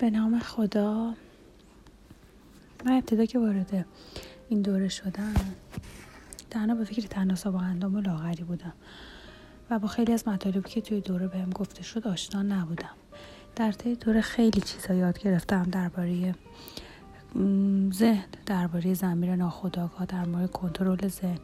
به نام خدا. من ابتدا که وارد این دوره شدم تنها به فکر تناسب با اندام و لاغری بودم و با خیلی از مطالبی که توی دوره بهم گفته شد آشنا نبودم. در طی دوره خیلی چیزا یاد گرفتم درباره ذهن، درباره ضمیر ناخودآگاه، درباره کنترل ذهن.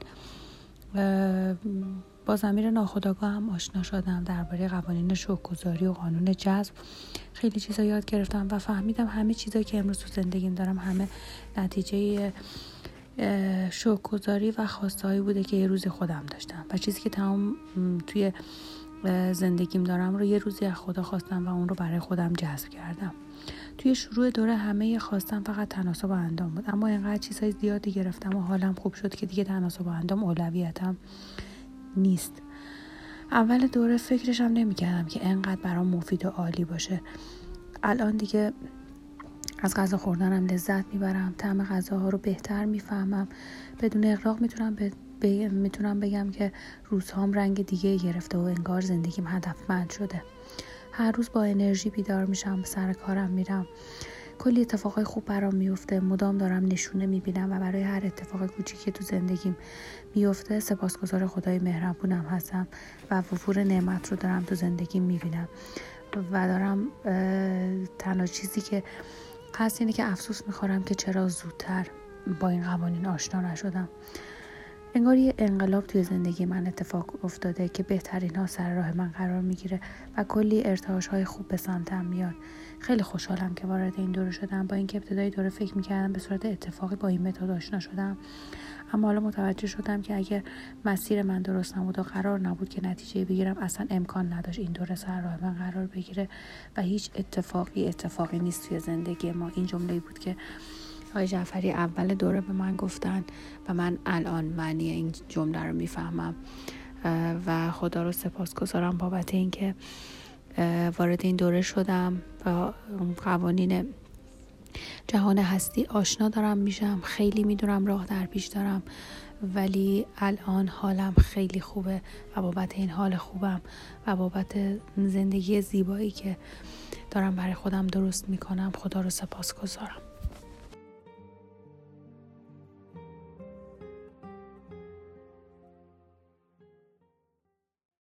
با ضمیر ناخودآگاه هم آشنا شدم، درباره قوانین شوک‌گذاری و قانون جذب خیلی چیزا یاد گرفتم و فهمیدم همه چیزایی که امروز تو زندگیم دارم همه نتیجه شوک‌گذاری و خواسته‌هایی بوده که یه روزی خودم داشتم و چیزی که تمام توی زندگیم دارم رو یه روزی از خدا خواستم و اون رو برای خودم جذب کردم. توی شروع دوره همه خواستم فقط تناسب اندام بود، اما اینقدر چیزای زیادی گرفتم و حالم خوب شد که دیگه تناسب اندام اولویتم نیست. اول دوره فکرشم نمی‌کردم که اینقدر برام مفید و عالی باشه. الان دیگه از غذا خوردنم لذت میبرم، طعم غذاها رو بهتر میفهمم. بدون اغراق میتونم بگم که روزهام رنگ دیگه گرفته و انگار زندگیم هدفمند شده. هر روز با انرژی بیدار میشم، سر کارم میرم، کلی اتفاقای خوب برام میفته، مدام دارم نشونه میبینم و برای هر اتفاق کوچیکی که تو زندگیم میفته سپاسگزار خدای مهربونم هستم و وفور نعمت رو دارم تو زندگیم میبینم و دارم تنها چیزی که هست اینه که افسوس میخورم که چرا زودتر با این قوانین آشنا نشدم. انگار یه انقلاب توی زندگی من اتفاق افتاده که بهترین ها سر راه من قرار میگیره و کلی ارتعاش های خوب به سمتم میاد. خیلی خوشحالم که وارد این دوره شدم. با اینکه ابتدای دوره فکر میکردم به صورت اتفاقی با این متد آشنا شدم، اما حالا متوجه شدم که اگر مسیر من درست نبود و قرار نبود که نتیجه بگیرم، اصلا امکان نداشت این دوره سر راه من قرار بگیره و هیچ اتفاقی نیست توی زندگی ما. این جمله‌ای بود که آقای جعفری اول دوره به من گفتن و من الان معنی این جمله رو میفهمم و خدا رو سپاسگزارم بابت اینکه وارد این دوره شدم و قوانین جهان هستی آشنا دارم میشم. خیلی میدونم راه در پیش دارم، ولی الان حالم خیلی خوبه و بابت این حال خوبم و بابت زندگی زیبایی که دارم برای خودم درست میکنم خدا رو سپاسگزارم.